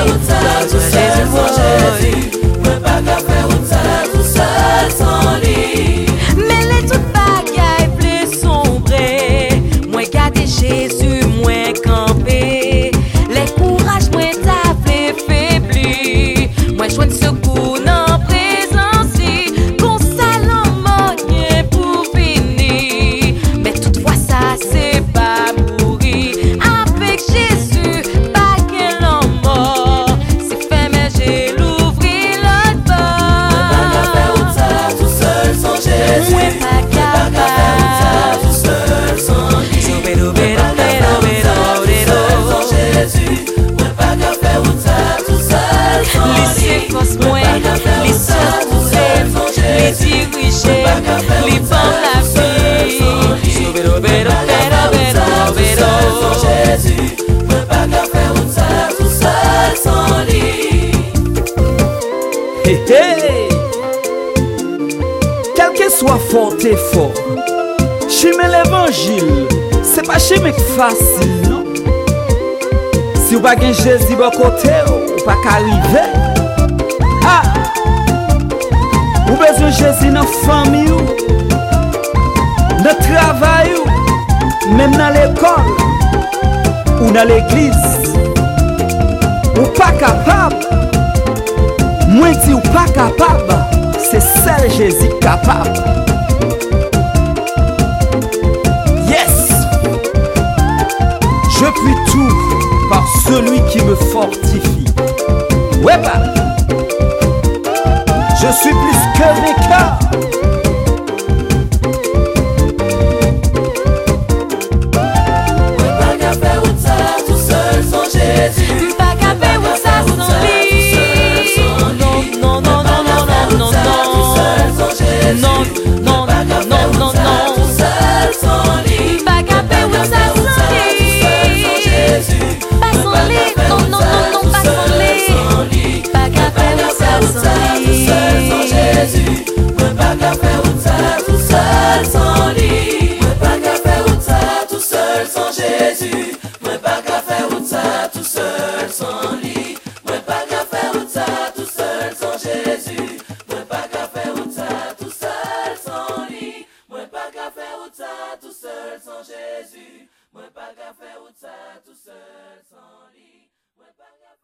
route ça tout seul sans Jésus. Moi pas qu'à faire route ça tout seul sans lui. Mais les toutes bagailles plus sombrer. Moi garder Jésus, moi camper. Les courages, moi t'a fait faiblir. Moi joindre secours dans présence. Qu'on salomonier pour finir. Mais toutefois ça c'est pas mourir. Avec Jésus, pas qu'elle en mort. C'est fait mais j'ai l'ouvrir l'autre bord. Moi pas qu'à faire route ça tout seul sans Jésus. Moi pas capable. Tout seul sans lui. Jésus, moi pas qu'à faire route ça tout seul sans lui. Laissez force moi, les secourir, les diriger, les vendre la vie. Jésus, moi pas qu'à faire route ça tout seul sans lui. Hey, hey. Quel que soit fort et fort, chimer l'évangile, c'est pas chimer facile, non? Si ou pas gen Jésus bon côté, ou pas qu'arriver. Ah! Ou besoin Jésus dans famille, dans travail, même dans l'école, ou dans l'église. Ou pas capable. Moi dis ou pas capable, c'est seul Jésus capable. Yes! Je puis tout par celui qui me fortifie. Ouais bah, je suis plus que vainqueur. Moi pas qu'à faire route ça tout seul sans Jésus. Pas qu'à faire route ça sans lui. Non, non, non, non, non, non, non, non. Non, non, non, non, non, non. Tout seul sans lui. Pas qu'à faire route ça sans lui. Pas sans lui, non, non, non, non, pas sans lui. Pas qu'à faire route ça sans lui. Jésus, moi pas qu'à faire route ça tout seul sans lui. Moi pas qu'à faire route ça tout seul sans Jésus. Moi pas qu'à faire route ça tout seul sans lui. Moi pas qu'à faire route ça tout seul sans Jésus. Moi pas qu'à faire route ça tout seul sans lui. Moi pas qu'à faire route ça tout seul sans Jésus. Moi pas qu'à faire route ça tout seul sans lui. Moi pas qu'à